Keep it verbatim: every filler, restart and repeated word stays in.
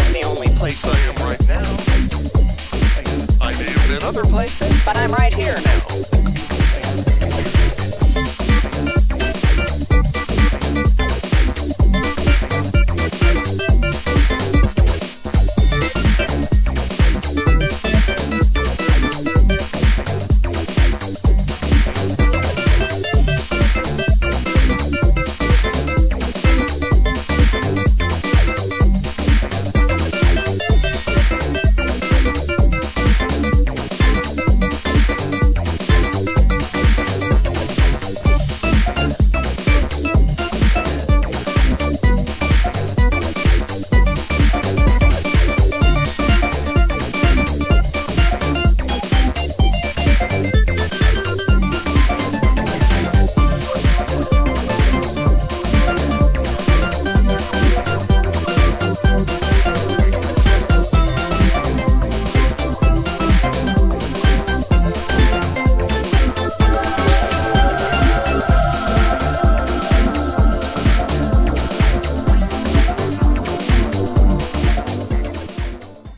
is the only place I am right now. I may have been other places, but I'm right here now.